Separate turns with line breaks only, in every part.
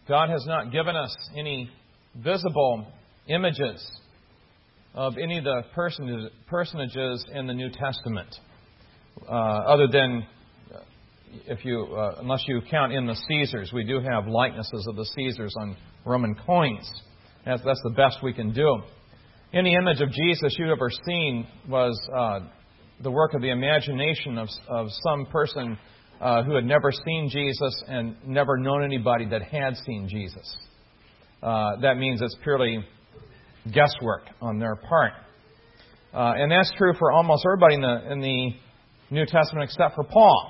God has not given us any visible images of any of the personages in the New Testament, other than unless you count in the Caesars. We do have likenesses of the Caesars on Roman coins. That's the best we can do. Any image of Jesus you've ever seen was the work of the imagination of some person who had never seen Jesus and never known anybody that had seen Jesus. That means it's purely guesswork on their part. And that's true for almost everybody in the New Testament except for Paul.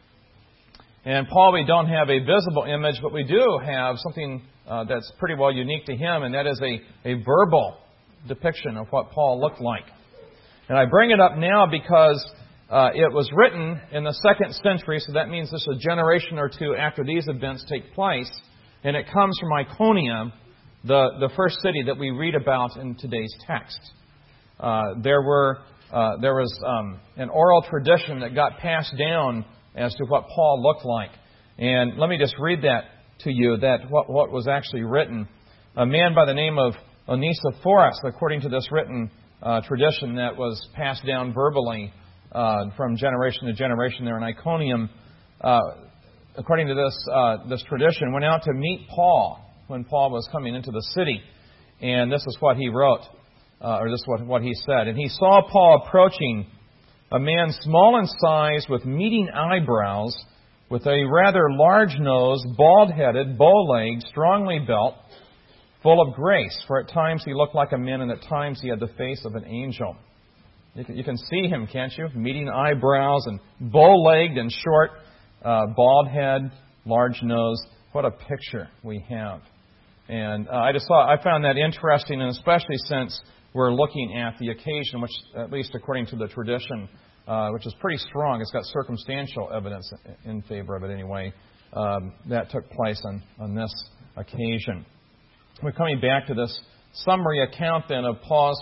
And Paul, we don't have a visible image, but we do have something that's pretty well unique to him, and that is a verbal depiction of what Paul looked like. And I bring it up now because it was written in the 2nd century, so that means this is a generation or two after these events take place, and it comes from Iconium, the first city that we read about in today's text. There was an oral tradition that got passed down as to what Paul looked like. And let me just read that to you, that what was actually written. A man by the name of Onesiphorus, according to this written tradition that was passed down verbally from generation to generation there in Iconium, according to this tradition, went out to meet Paul when Paul was coming into the city. And this is what he wrote, or this is what he said. And he saw Paul approaching, a man small in size with meeting eyebrows, with a rather large nose, bald-headed, bow-legged, strongly built, full of grace. For at times he looked like a man, and at times he had the face of an angel. You can see him, can't you? Meeting eyebrows and bow-legged and short, bald head, large nose. What a picture we have. And I found that interesting, and especially since we're looking at the occasion, which, at least according to the tradition, which is pretty strong. It's got circumstantial evidence in favor of it anyway. That took place on this occasion. We're coming back to this summary account then of Paul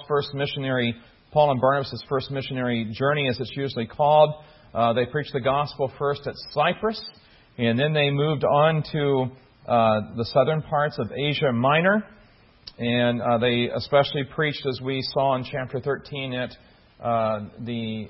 and Barnabas' first missionary journey, as it's usually called. They preached the gospel first at Cyprus, and then they moved on to the southern parts of Asia Minor. And they especially preached, as we saw in chapter 13, at the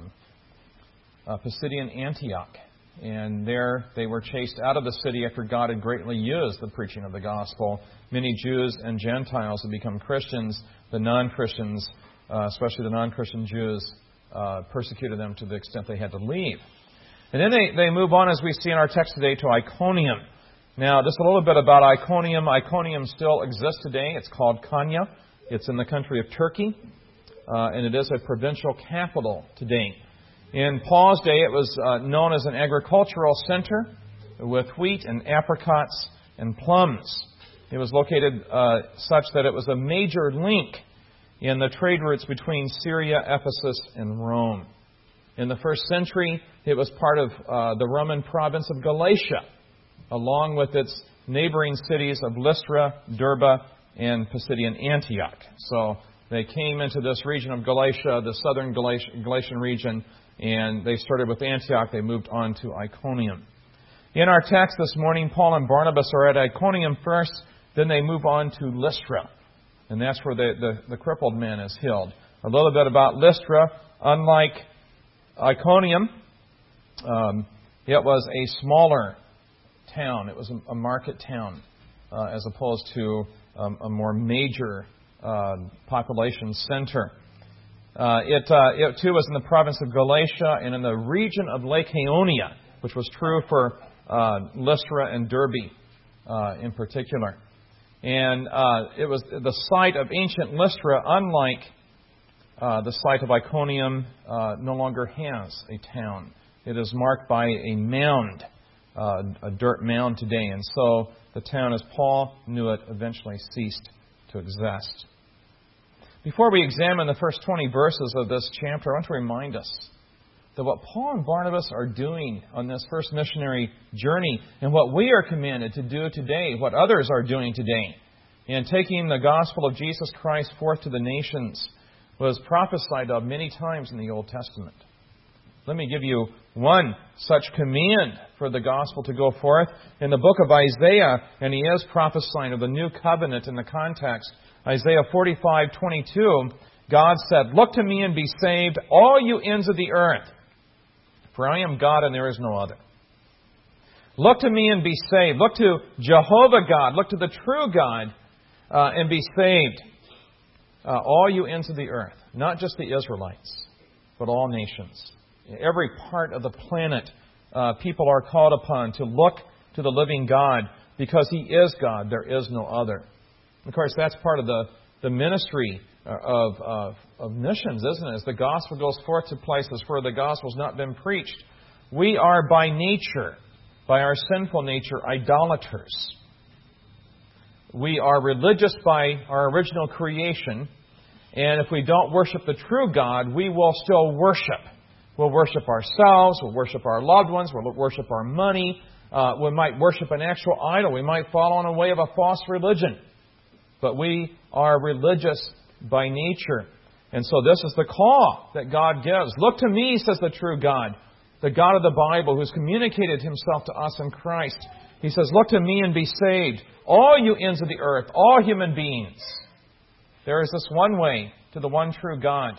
Pisidian Antioch. And there they were chased out of the city after God had greatly used the preaching of the gospel. Many Jews and Gentiles had become Christians. The non-Christians, especially the non-Christian Jews, persecuted them to the extent they had to leave. And then they move on, as we see in our text today, to Iconium. Now, just a little bit about Iconium. Iconium still exists today. It's called Konya. It's in the country of Turkey, and it is a provincial capital today. In Paul's day, it was known as an agricultural center with wheat and apricots and plums. It was located such that it was a major link in the trade routes between Syria, Ephesus, and Rome. In the first century, it was part of the Roman province of Galatia, along with its neighboring cities of Lystra, Derbe, and Pisidian Antioch. So they came into this region of Galatia, the southern Galatian region, and they started with Antioch. They moved on to Iconium. In our text this morning, Paul and Barnabas are at Iconium first, then they move on to Lystra. And that's where the crippled man is healed. A little bit about Lystra. Unlike Iconium, it was a smaller town. It was a market town as opposed to a more major population center. It too was in the province of Galatia and in the region of Lake Haeonia, which was true for Lystra and Derbe in particular. And it was the site of ancient Lystra, unlike the site of Iconium, no longer has a town. It is marked by a mound, a dirt mound today. And so the town, as Paul knew it, eventually ceased to exist. Before we examine the first 20 verses of this chapter, I want to remind us that what Paul and Barnabas are doing on this first missionary journey and what we are commanded to do today, what others are doing today, in taking the gospel of Jesus Christ forth to the nations, was prophesied of many times in the Old Testament. Let me give you one such command for the gospel to go forth. In the book of Isaiah, and he is prophesying of the new covenant in the context, Isaiah 45:22, God said, "Look to me and be saved, all you ends of the earth, for I am God and there is no other." Look to me and be saved. Look to Jehovah God. Look to the true God and be saved. All you ends of the earth. Not just the Israelites, but all nations. Every part of the planet, people are called upon to look to the living God because He is God. There is no other. Of course, that's part of the ministry of missions, isn't it? As the gospel goes forth to places where the gospel's not been preached. We are by nature, by our sinful nature, idolaters. We are religious by our original creation, and if we don't worship the true God, we will still worship. We'll worship ourselves, we'll worship our loved ones, we'll worship our money, we might worship an actual idol, we might fall on a way of a false religion. But we are religious by nature. And so this is the call that God gives. Look to me, says the true God, the God of the Bible, who's communicated Himself to us in Christ. He says, look to me and be saved, all you ends of the earth, all human beings. There is this one way to the one true God.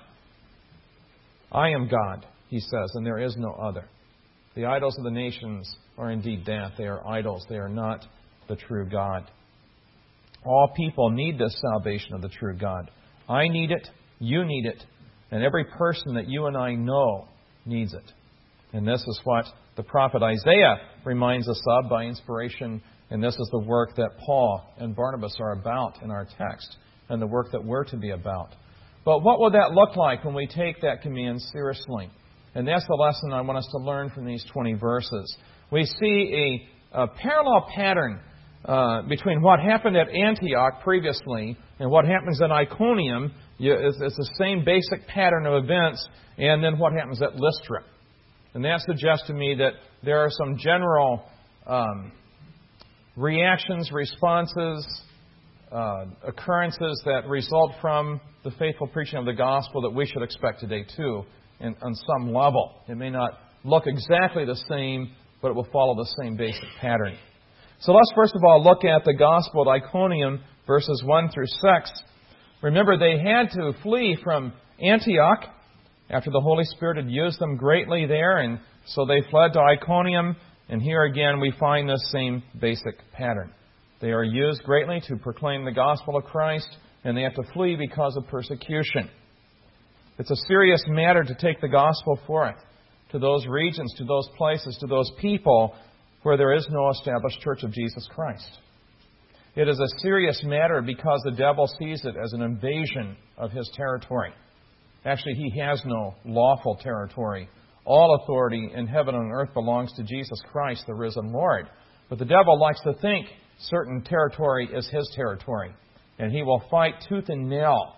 I am God, He says, and there is no other. The idols of the nations are indeed that. They are idols. They are not the true God. All people need this salvation of the true God. I need it, you need it, and every person that you and I know needs it. And this is what the prophet Isaiah reminds us of by inspiration, and this is the work that Paul and Barnabas are about in our text, and the work that we're to be about. But what will that look like when we take that command seriously? And that's the lesson I want us to learn from these 20 verses. We see a parallel pattern between what happened at Antioch previously and what happens at Iconium. It's the same basic pattern of events, and then what happens at Lystra. And that suggests to me that there are some general reactions, responses, occurrences that result from the faithful preaching of the gospel that we should expect today too, on some level. It may not look exactly the same, but it will follow the same basic pattern. So let's first of all look at the gospel at Iconium, verses 1 through 6. Remember, they had to flee from Antioch after the Holy Spirit had used them greatly there, and so they fled to Iconium, and here again we find this same basic pattern. They are used greatly to proclaim the gospel of Christ, and they have to flee because of persecution. It's a serious matter to take the gospel forth to those regions, to those places, to those people where there is no established church of Jesus Christ. It is a serious matter because the devil sees it as an invasion of his territory. Actually, he has no lawful territory. All authority in heaven and earth belongs to Jesus Christ, the risen Lord. But the devil likes to think certain territory is his territory. And he will fight tooth and nail.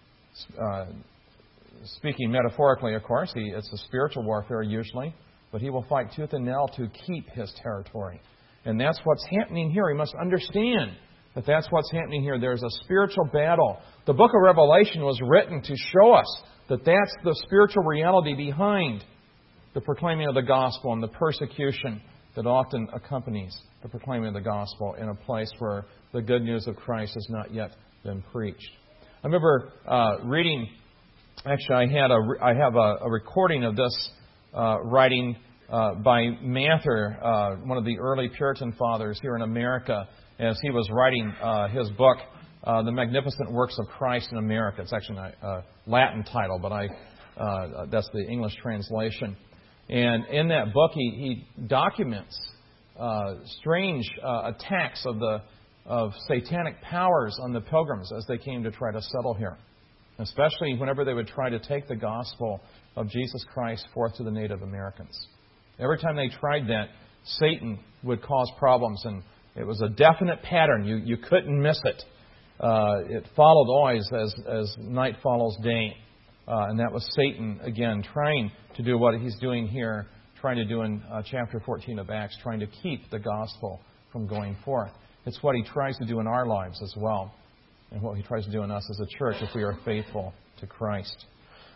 Speaking metaphorically, of course, it's a spiritual warfare usually. But he will fight tooth and nail to keep his territory. And that's what's happening here. We must understand that that's what's happening here. There's a spiritual battle. The book of Revelation was written to show us that that's the spiritual reality behind the proclaiming of the gospel and the persecution that often accompanies the proclaiming of the gospel in a place where the good news of Christ has not yet been preached. I remember reading, actually I have a recording of this writing by Mather, one of the early Puritan fathers here in America, as he was writing his book, The Magnificent Works of Christ in America. It's actually a Latin title, but that's the English translation. And in that book, he documents strange attacks of satanic powers on the pilgrims as they came to try to settle here, especially whenever they would try to take the gospel of Jesus Christ forth to the Native Americans. Every time they tried that, Satan would cause problems, and it was a definite pattern. You couldn't miss it. It followed always as night follows day. And that was Satan, again, trying to do what he's doing here, trying to do in chapter 14 of Acts, trying to keep the gospel from going forth. It's what he tries to do in our lives as well, and what he tries to do in us as a church if we are faithful to Christ.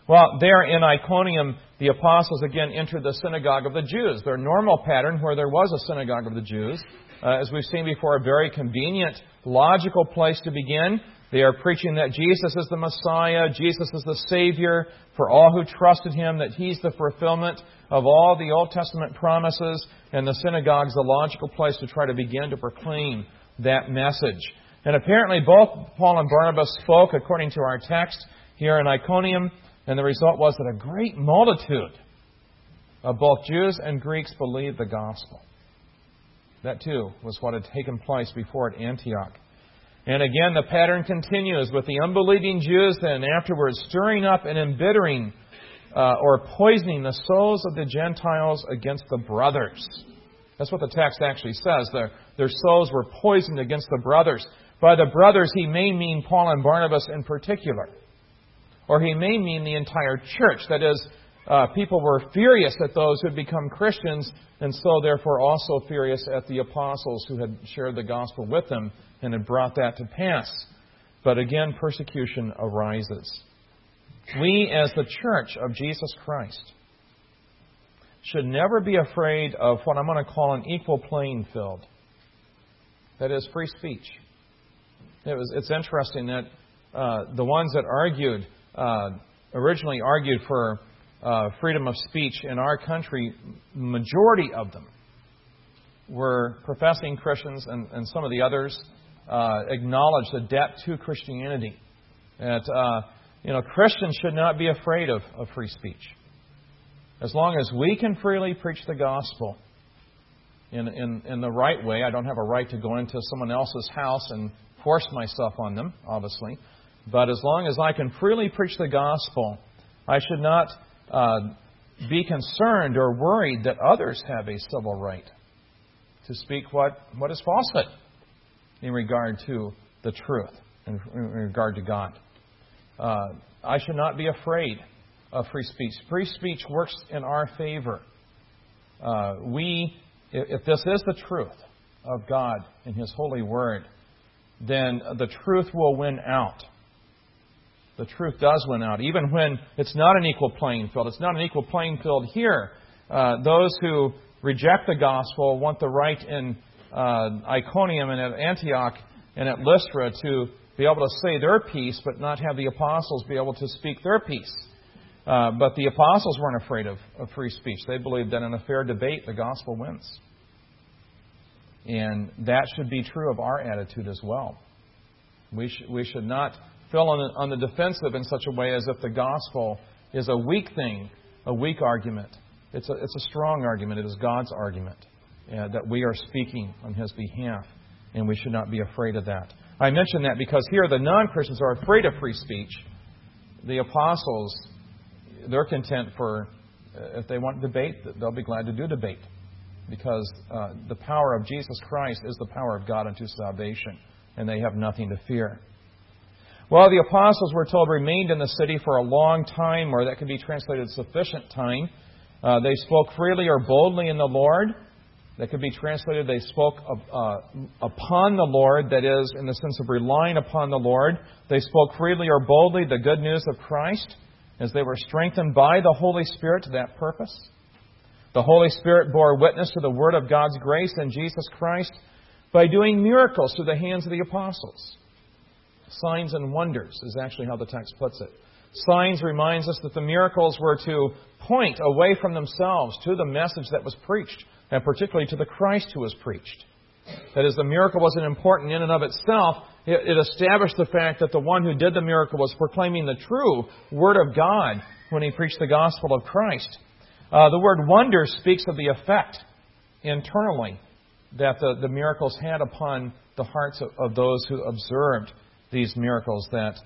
Well, there in Iconium, the apostles again entered the synagogue of the Jews, their normal pattern where there was a synagogue of the Jews. As we've seen before, a very convenient, logical place to begin. They are preaching that Jesus is the Messiah, Jesus is the Savior for all who trusted Him, that He's the fulfillment of all the Old Testament promises, and the synagogue is the logical place to try to begin to proclaim that message. And apparently both Paul and Barnabas spoke according to our text here in Iconium, and the result was that a great multitude of both Jews and Greeks believed the gospel. That too was what had taken place before at Antioch. And again, the pattern continues with the unbelieving Jews then afterwards stirring up and embittering or poisoning the souls of the Gentiles against the brothers. That's what the text actually says. Their souls were poisoned against the brothers. By the brothers, he may mean Paul and Barnabas in particular. Or he may mean the entire church. That is, people were furious at those who had become Christians, and so therefore also furious at the apostles who had shared the gospel with them and had brought that to pass. But again, persecution arises. We, as the church of Jesus Christ, should never be afraid of what I'm going to call an equal playing field. That is, free speech. It's interesting that the ones that originally argued for freedom of speech in our country, majority of them were professing Christians, and some of the others acknowledged the debt to Christianity. That Christians should not be afraid of free speech. As long as we can freely preach the gospel in the right way. I don't have a right to go into someone else's house and force myself on them, obviously. But as long as I can freely preach the gospel, I should not be concerned or worried that others have a civil right to speak what is falsehood in regard to the truth, in regard to God. I should not be afraid of free speech. Free speech works in our favor. If this is the truth of God in His holy word, then the truth will win out. The truth does win out, even when it's not an equal playing field. It's not an equal playing field here. Those who reject the gospel want the right in Iconium and at Antioch and at Lystra to be able to say their piece, but not have the apostles be able to speak their piece. But the apostles weren't afraid of free speech. They believed that in a fair debate, the gospel wins. And that should be true of our attitude as well. We should not feel on the defensive in such a way as if the gospel is a weak thing, a weak argument. It's a strong argument. It is God's argument that we are speaking on His behalf, and we should not be afraid of that. I mention that because here the non-Christians are afraid of free speech. The apostles, they're content for, if they want debate, they'll be glad to do debate. Because the power of Jesus Christ is the power of God unto salvation, and they have nothing to fear. Well, the apostles, we're told, remained in the city for a long time, or that could be translated sufficient time. They spoke freely or boldly in the Lord. That could be translated, they spoke upon the Lord, that is, in the sense of relying upon the Lord. They spoke freely or boldly the good news of Christ, as they were strengthened by the Holy Spirit to that purpose. The Holy Spirit bore witness to the word of God's grace in Jesus Christ by doing miracles through the hands of the apostles. Signs and wonders is actually how the text puts it. Signs reminds us that the miracles were to point away from themselves to the message that was preached, and particularly to the Christ who was preached. That is, the miracle wasn't important in and of itself. It established the fact that the one who did the miracle was proclaiming the true Word of God when he preached the gospel of Christ. The word wonder speaks of the effect internally that the miracles had upon the hearts of those who observed these miracles that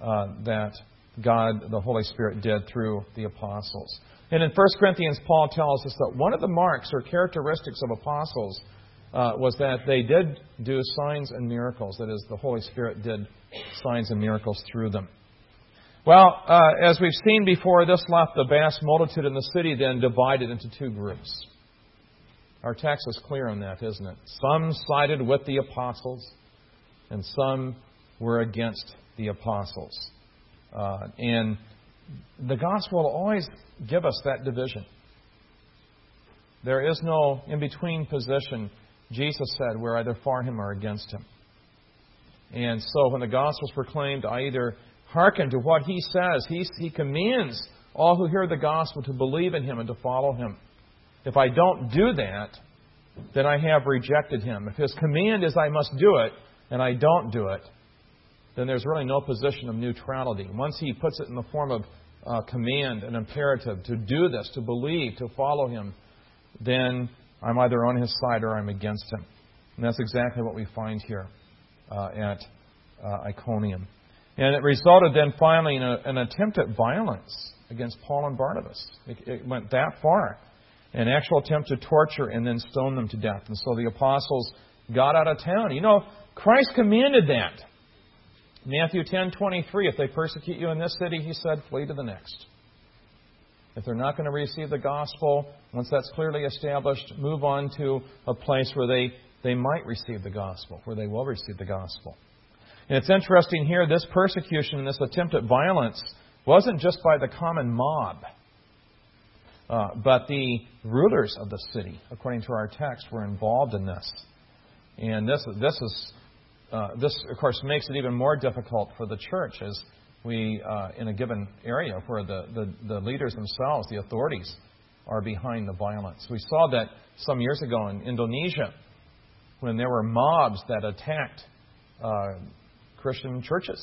God, the Holy Spirit, did through the apostles. And in 1 Corinthians, Paul tells us that one of the marks or characteristics of apostles was that they did do signs and miracles. That is, the Holy Spirit did signs and miracles through them. Well, as we've seen before, this left the vast multitude in the city then divided into two groups. Our text is clear on that, isn't it? Some sided with the apostles, and some were against the apostles. And the gospel will always give us that division. There is no in-between position, Jesus said, we're either for Him or against Him. And so when the gospel is proclaimed, I either hearken to what He says. He commands all who hear the gospel to believe in Him and to follow Him. If I don't do that, then I have rejected Him. If His command is I must do it, and I don't do it, then there's really no position of neutrality. Once He puts it in the form of command, an imperative, to do this, to believe, to follow Him, then I'm either on His side or I'm against Him. And that's exactly what we find here at Iconium. And it resulted then finally in an attempt at violence against Paul and Barnabas. It went that far. An actual attempt to torture and then stone them to death. And so the apostles got out of town. You know, Christ commanded that. Matthew 10:23, if they persecute you in this city, He said, flee to the next. If they're not going to receive the gospel, once that's clearly established, move on to a place where they might receive the gospel, where they will receive the gospel. And it's interesting here, this persecution and this attempt at violence wasn't just by the common mob, but the rulers of the city, according to our text, were involved in this. And this, of course, makes it even more difficult for the church as we, in a given area where the leaders themselves, the authorities, are behind the violence. We saw that some years ago in Indonesia when there were mobs that attacked Christian churches.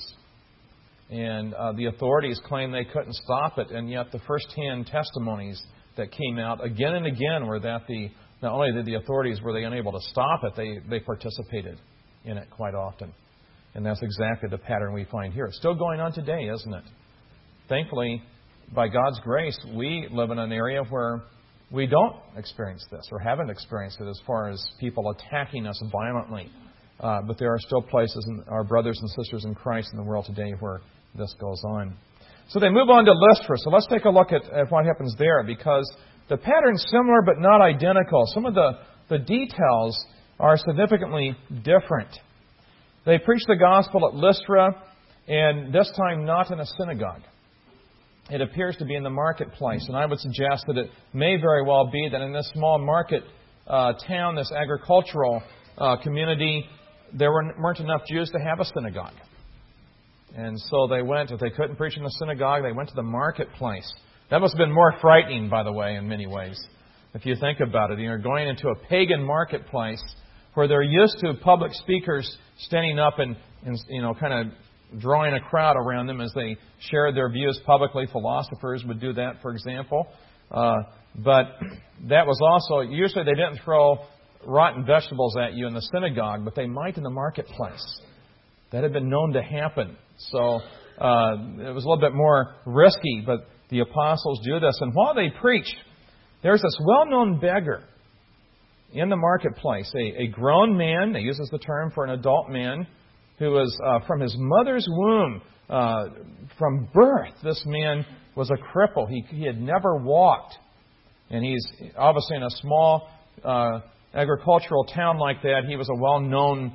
And the authorities claimed they couldn't stop it, and yet the first-hand testimonies that came out again and again were that not only did the authorities were they unable to stop it, they participated in it quite often. And that's exactly the pattern we find here. It's still going on today, isn't it? Thankfully, by God's grace, we live in an area where we don't experience this or haven't experienced it as far as people attacking us violently. But there are still places, in our brothers and sisters in Christ in the world today, where this goes on. So they move on to Lystra. So let's take a look at what happens there, because the pattern's similar but not identical. Some of the details are significantly different. They preach the gospel at Lystra, and this time not in a synagogue. It appears to be in the marketplace, and I would suggest that it may very well be that in this small market town, this agricultural community, there weren't enough Jews to have a synagogue. And so they went, if they couldn't preach in the synagogue, they went to the marketplace. That must have been more frightening, by the way, in many ways. If you think about it, you're going into a pagan marketplace where they're used to public speakers standing up and kind of drawing a crowd around them as they shared their views publicly. Philosophers would do that, for example. But that was also, usually they didn't throw rotten vegetables at you in the synagogue, but they might in the marketplace. That had been known to happen. So it was a little bit more risky, but the apostles do this. And while they preached, there's this well-known beggar in the marketplace, a grown man, they use the term for an adult man, who was from his mother's womb, from birth. This man was a cripple. He had never walked. And he's obviously in a small agricultural town like that. He was a well-known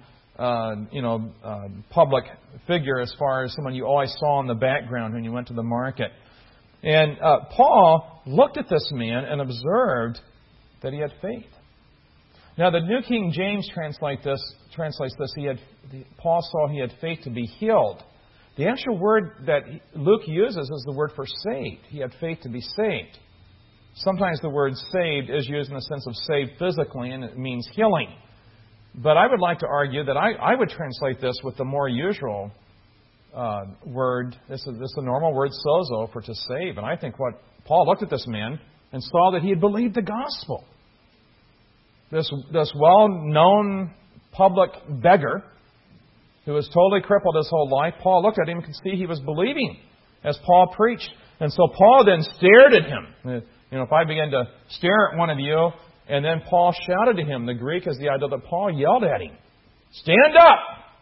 public figure as far as someone you always saw in the background when you went to the market. And Paul looked at this man and observed that he had faith. Now, the New King James translates this. Paul saw he had faith to be healed. The actual word that Luke uses is the word for saved. He had faith to be saved. Sometimes the word saved is used in the sense of saved physically, and it means healing. But I would like to argue that I would translate this with the more usual word. This is the normal word sozo for to save. And I think what Paul looked at this man and saw that he had believed the gospel. This well-known public beggar who was totally crippled his whole life, Paul looked at him and could see he was believing as Paul preached. And so Paul then stared at him. If I began to stare at one of you, and then Paul shouted to him, the Greek is the idea that Paul yelled at him, "Stand up!"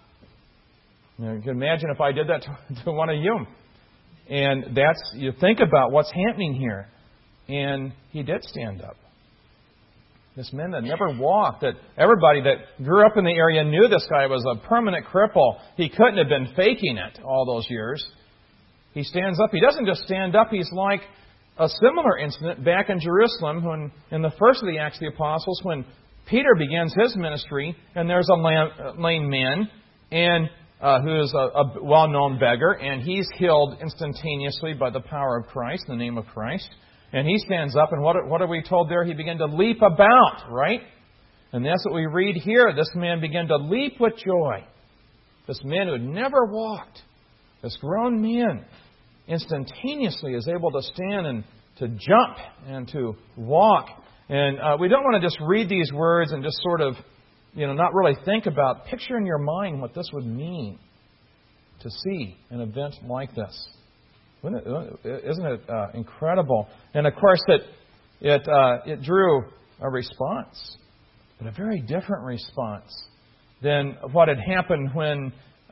You can imagine if I did that to one of you. And you think about what's happening here. And he did stand up. This man that never walked, that everybody that grew up in the area knew this guy was a permanent cripple. He couldn't have been faking it all those years. He stands up. He doesn't just stand up. He's like a similar incident back in Jerusalem when, in the first of the Acts of the Apostles, when Peter begins his ministry, and there's a lame man, and who is a well-known beggar, and he's healed instantaneously by the power of Christ, in the name of Christ. And he stands up, and what are we told there? He began to leap about, right? And that's what we read here. This man began to leap with joy. This man who had never walked, this grown man, instantaneously is able to stand and to jump and to walk. And we don't want to just read these words and just sort of, not really think about. Picture in your mind what this would mean to see an event like this. Isn't it incredible? And of course, it drew a response, but a very different response than what had happened when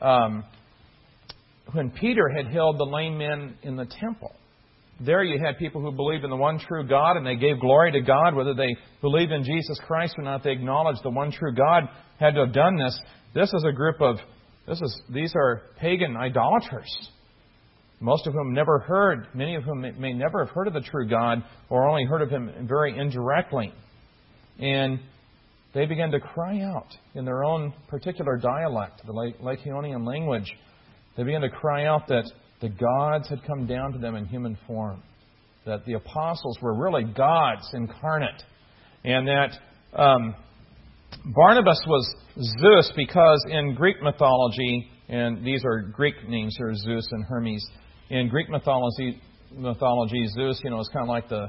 Peter had healed the lame man in the temple. There you had people who believed in the one true God, and they gave glory to God. Whether they believed in Jesus Christ or not, they acknowledged the one true God had to have done this. This is a group of, these are pagan idolaters. Most of whom never heard, many of whom may never have heard of the true God, or only heard of Him very indirectly. And they began to cry out in their own particular dialect, the Lycaonian language. They began to cry out that the gods had come down to them in human form, that the apostles were really gods incarnate, and that Barnabas was Zeus because in Greek mythology, and these are Greek names here, Zeus and Hermes. In Greek mythology, Zeus, is kind of like the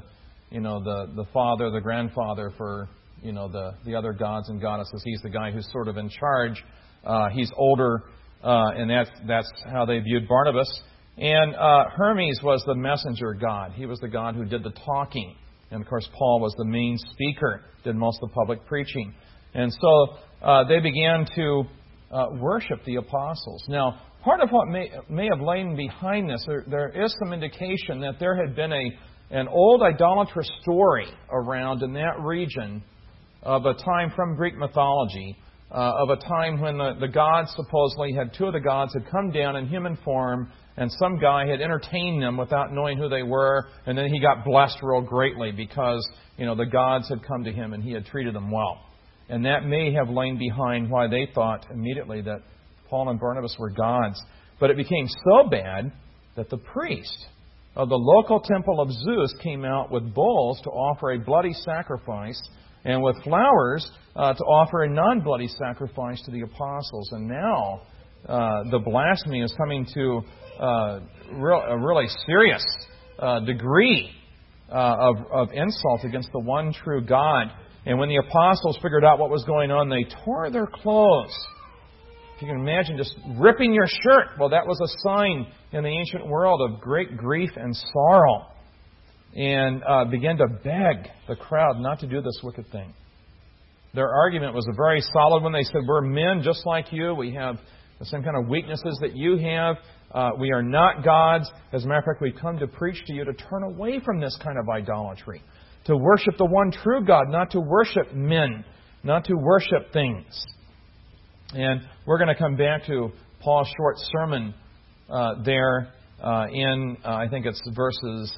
father, the grandfather for the other gods and goddesses. He's the guy who's sort of in charge. He's older, and that's how they viewed Barnabas. And Hermes was the messenger god. He was the god who did the talking. And of course, Paul was the main speaker, did most of the public preaching. And so they began to worship the apostles. Now, part of what may have lain behind this, there is some indication that there had been an old idolatrous story around in that region of a time from Greek mythology, of a time when the gods supposedly two of the gods had come down in human form, and some guy had entertained them without knowing who they were, and then he got blessed real greatly because the gods had come to him and he had treated them well. And that may have lain behind why they thought immediately that Paul and Barnabas were gods. But it became so bad that the priest of the local temple of Zeus came out with bulls to offer a bloody sacrifice, and with flowers to offer a non-bloody sacrifice to the apostles. And now the blasphemy is coming to a really serious degree of insult against the one true God. And when the apostles figured out what was going on, they tore their clothes. If you can imagine just ripping your shirt, well, that was a sign in the ancient world of great grief and sorrow. And began to beg the crowd not to do this wicked thing. Their argument was a very solid one. They said, we're men just like you. We have the same kind of weaknesses that you have. We are not gods. As a matter of fact, we've come to preach to you to turn away from this kind of idolatry, to worship the one true God, not to worship men, not to worship things. And we're going to come back to Paul's short sermon there in, I think it's verses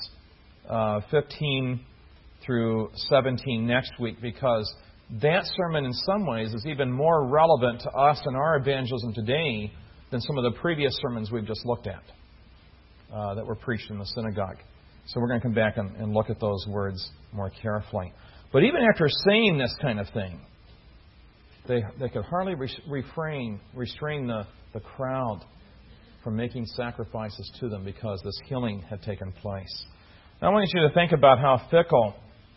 15 through 17 next week, because that sermon in some ways is even more relevant to us and our evangelism today than some of the previous sermons we've just looked at that were preached in the synagogue. So we're going to come back and look at those words more carefully. But even after saying this kind of thing, they could hardly restrain the crowd from making sacrifices to them because this healing had taken place. Now, I want you to think about how fickle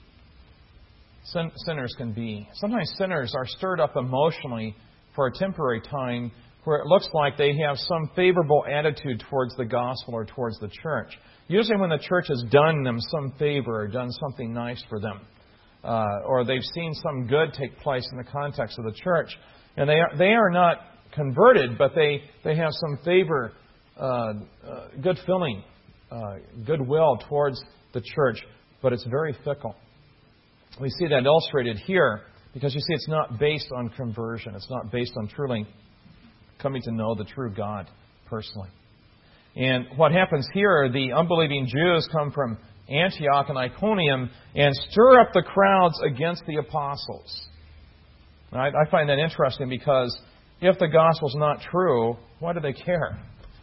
sinners can be. Sometimes sinners are stirred up emotionally for a temporary time where it looks like they have some favorable attitude towards the gospel or towards the church. Usually when the church has done them some favor or done something nice for them, or they've seen some good take place in the context of the church, and they are not converted, but they have some favor, good feeling, goodwill towards the church, but it's very fickle. We see that illustrated here because you see it's not based on conversion. It's not based on truly coming to know the true God personally. And what happens here, the unbelieving Jews come from Antioch and Iconium and stir up the crowds against the apostles. I find that interesting because if the gospel's not true, why do they care?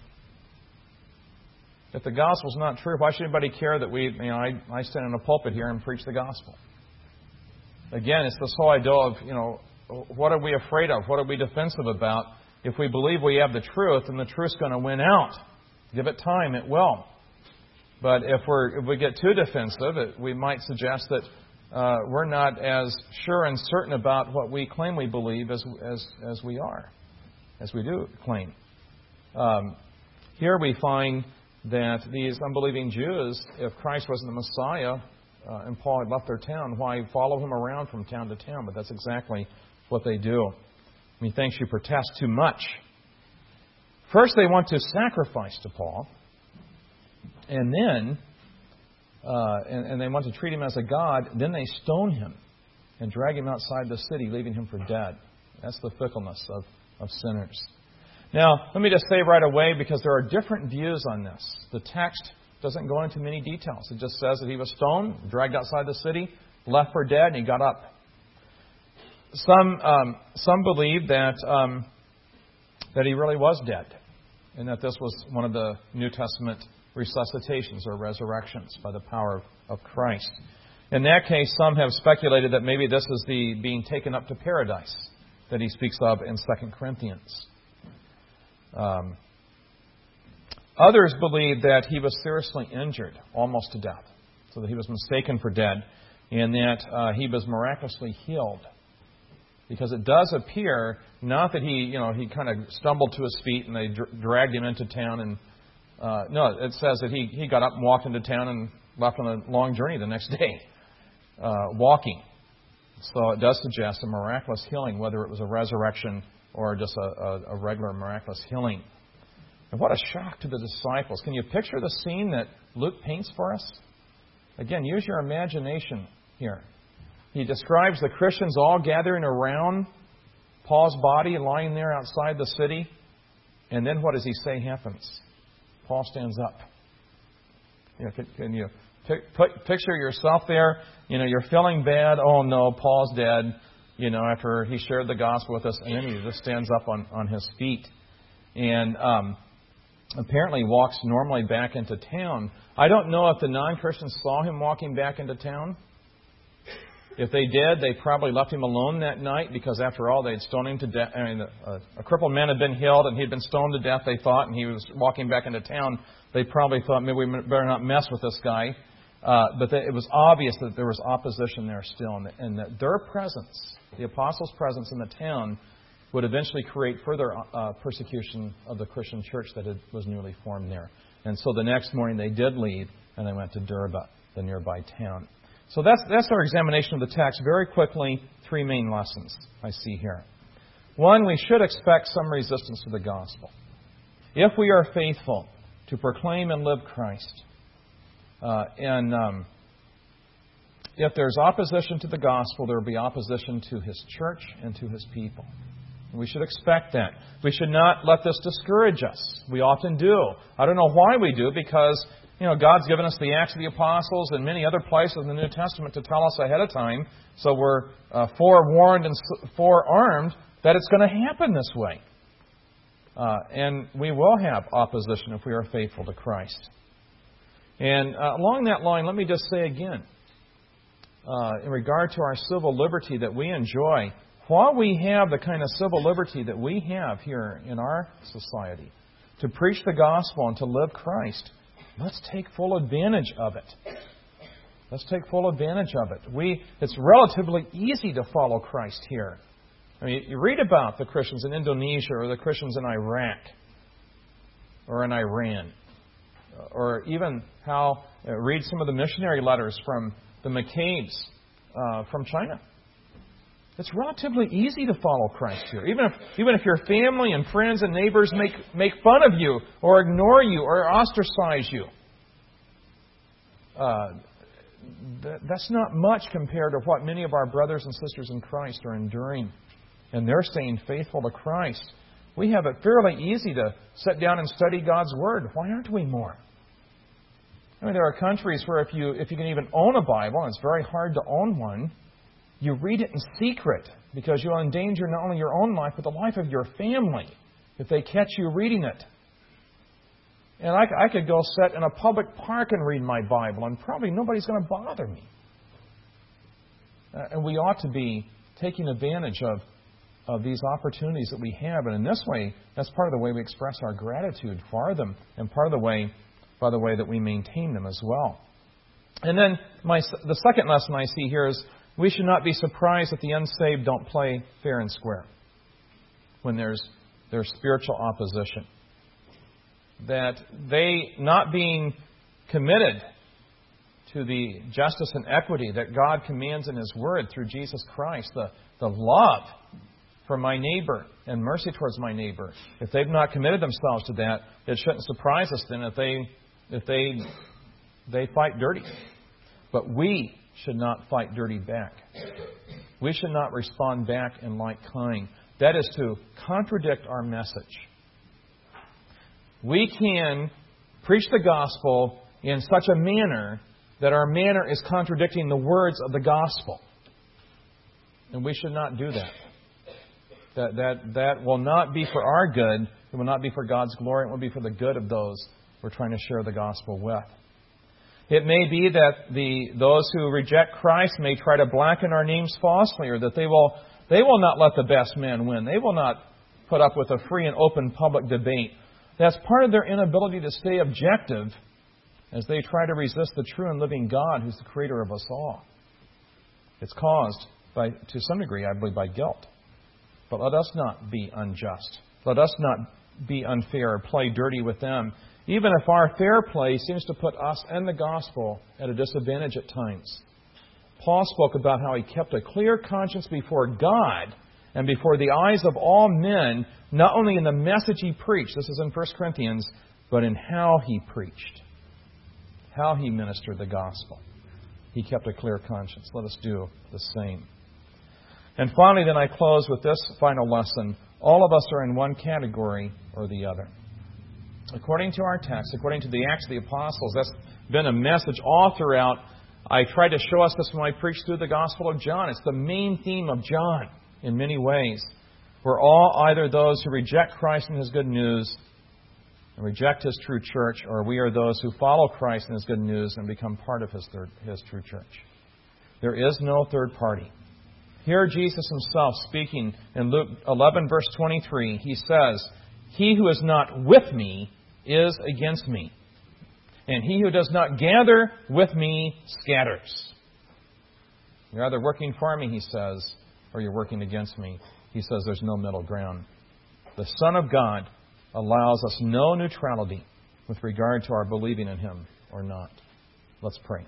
If the gospel's not true, why should anybody care that I stand in a pulpit here and preach the gospel? Again, it's this whole idea of, what are we afraid of? What are we defensive about? If we believe we have the truth, then the truth's going to win out. Give it time, it will. But if we get too defensive, we might suggest that we're not as sure and certain about what we claim we believe as we are, as we do claim. Here we find that these unbelieving Jews, if Christ wasn't the Messiah and Paul had left their town, why follow him around from town to town? But that's exactly what they do. He thinks you protest too much. First, they want to sacrifice to Paul, and then and they want to treat him as a god. Then they stone him and drag him outside the city, leaving him for dead. That's the fickleness of sinners. Now, let me just say right away, because there are different views on this. The text doesn't go into many details. It just says that he was stoned, dragged outside the city, left for dead, and he got up. Some believe that he really was dead, and that this was one of the New Testament resuscitations or resurrections by the power of Christ. In that case, some have speculated that maybe this is the being taken up to paradise that he speaks of in 2 Corinthians. Others believe that he was seriously injured, almost to death, so that he was mistaken for dead, and that he was miraculously healed. Because it does appear, not that he kind of stumbled to his feet and they dragged him into town. And no, it says that he got up and walked into town and left on a long journey the next day, walking. So it does suggest a miraculous healing, whether it was a resurrection or just a regular miraculous healing. And what a shock to the disciples. Can you picture the scene that Luke paints for us? Again, use your imagination here. He describes the Christians all gathering around Paul's body and lying there outside the city. And then what does he say happens? Paul stands up. Can you picture yourself there? You're feeling bad. Oh no, Paul's dead. After he shared the gospel with us, and then he just stands up on his feet. And apparently walks normally back into town. I don't know if the non-Christians saw him walking back into town. If they did, they probably left him alone that night because, after all, they'd stoned him to death. A crippled man had been healed and he'd been stoned to death, they thought, and he was walking back into town. They probably thought, maybe we better not mess with this guy. But it was obvious that there was opposition there still, and that their presence, the apostles' presence in the town, would eventually create further persecution of the Christian church that was newly formed there. And so the next morning they did leave, and they went to Derbe, the nearby town. So that's our examination of the text. Very quickly, 3 main lessons I see here. 1, we should expect some resistance to the gospel. If we are faithful to proclaim and live Christ, if there's opposition to the gospel, there will be opposition to His church and to His people. We should expect that. We should not let this discourage us. We often do. I don't know why we do, because God's given us the Acts of the Apostles and many other places in the New Testament to tell us ahead of time, so we're forewarned and forearmed that it's going to happen this way. And we will have opposition if we are faithful to Christ. And along that line, let me just say again, in regard to our civil liberty that we enjoy, while we have the kind of civil liberty that we have here in our society to preach the gospel and to live Christ, let's take full advantage of it. Let's take full advantage of it. It's relatively easy to follow Christ here. I mean, you read about the Christians in Indonesia or the Christians in Iraq or in Iran, or even read some of the missionary letters from the McCabe's from China. It's relatively easy to follow Christ here. Even if your family and friends and neighbors make fun of you or ignore you or ostracize you. That's not much compared to what many of our brothers and sisters in Christ are enduring. And they're staying faithful to Christ We have it fairly easy to sit down and study God's Word. Why aren't we more? I mean, there are countries where if you can even own a Bible, and it's very hard to own one, you read it in secret because you'll endanger not only your own life, but the life of your family if they catch you reading it. And I could go sit in a public park and read my Bible, and probably nobody's going to bother me. And we ought to be taking advantage of these opportunities that we have. And in this way, that's part of the way we express our gratitude for them, and part of the way, by the way, that we maintain them as well. And then the second lesson I see here is we should not be surprised that the unsaved don't play fair and square when there's spiritual opposition. That they, not being committed to the justice and equity that God commands in His Word through Jesus Christ, the love for my neighbor and mercy towards my neighbor, if they've not committed themselves to that, it shouldn't surprise us then if they fight dirty. But we should not fight dirty back. We should not respond back in like kind. That is to contradict our message. We can preach the gospel in such a manner that our manner is contradicting the words of the gospel. And we should not do that. That will not be for our good. It will not be for God's glory. It will be for the good of those we're trying to share the gospel with. It may be that those who reject Christ may try to blacken our names falsely, or that they will not let the best man win. They will not put up with a free and open public debate. That's part of their inability to stay objective as they try to resist the true and living God who's the creator of us all. It's caused, to some degree, I believe, by guilt. But let us not be unjust. Let us not be unfair or play dirty with them, even if our fair play seems to put us and the gospel at a disadvantage at times. Paul spoke about how he kept a clear conscience before God and before the eyes of all men, not only in the message he preached, this is in 1 Corinthians, but in how he preached, how he ministered the gospel. He kept a clear conscience. Let us do the same. And finally, then I close with this final lesson. All of us are in one category or the other. According to our text, according to the Acts of the Apostles, that's been a message all throughout. I tried to show us this when I preached through the Gospel of John. It's the main theme of John in many ways. We're all either those who reject Christ and His good news and reject His true church, or we are those who follow Christ and His good news and become part of His true church. There is no third party. Here Jesus Himself speaking in Luke 11, verse 23, He says, "He who is not with me is against me, and he who does not gather with me scatters." You're either working for me, He says, or you're working against me. He says there's no middle ground. The Son of God allows us no neutrality with regard to our believing in Him or not. Let's pray.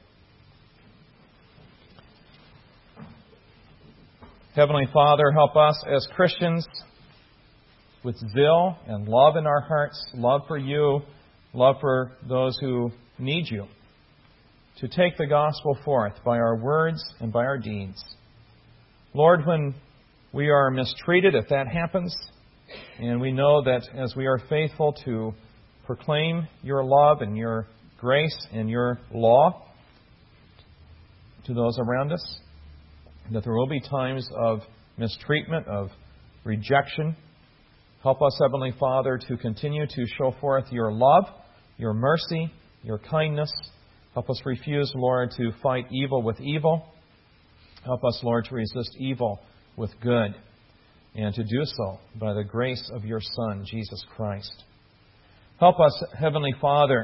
Heavenly Father, help us as Christians with zeal and love in our hearts, love for You, love for those who need You, to take the gospel forth by our words and by our deeds. Lord, when we are mistreated, if that happens, and we know that as we are faithful to proclaim Your love and Your grace and Your law to those around us, that there will be times of mistreatment, of rejection. Help us, Heavenly Father, to continue to show forth Your love, Your mercy, Your kindness. Help us refuse, Lord, to fight evil with evil. Help us, Lord, to resist evil with good, and to do so by the grace of Your Son, Jesus Christ. Help us, Heavenly Father,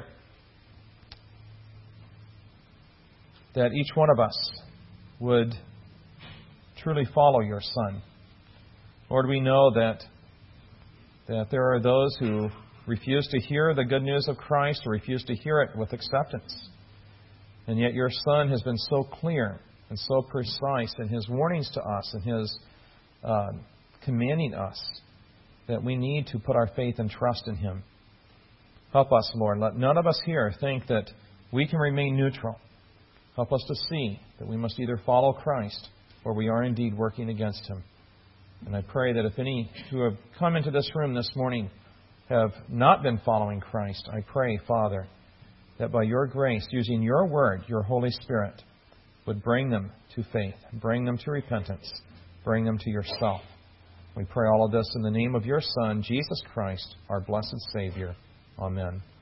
that each one of us would truly follow Your Son. Lord, we know that there are those who refuse to hear the good news of Christ or refuse to hear it with acceptance. And yet Your Son has been so clear and so precise in His warnings to us and His commanding us that we need to put our faith and trust in Him. Help us, Lord. Let none of us here think that we can remain neutral. Help us to see that we must either follow Christ or we are indeed working against Him. And I pray that if any who have come into this room this morning have not been following Christ, I pray, Father, that by your grace, using your word, your Holy Spirit, would bring them to faith, bring them to repentance, bring them to yourself. We pray all of this in the name of your Son, Jesus Christ, our blessed Savior. Amen.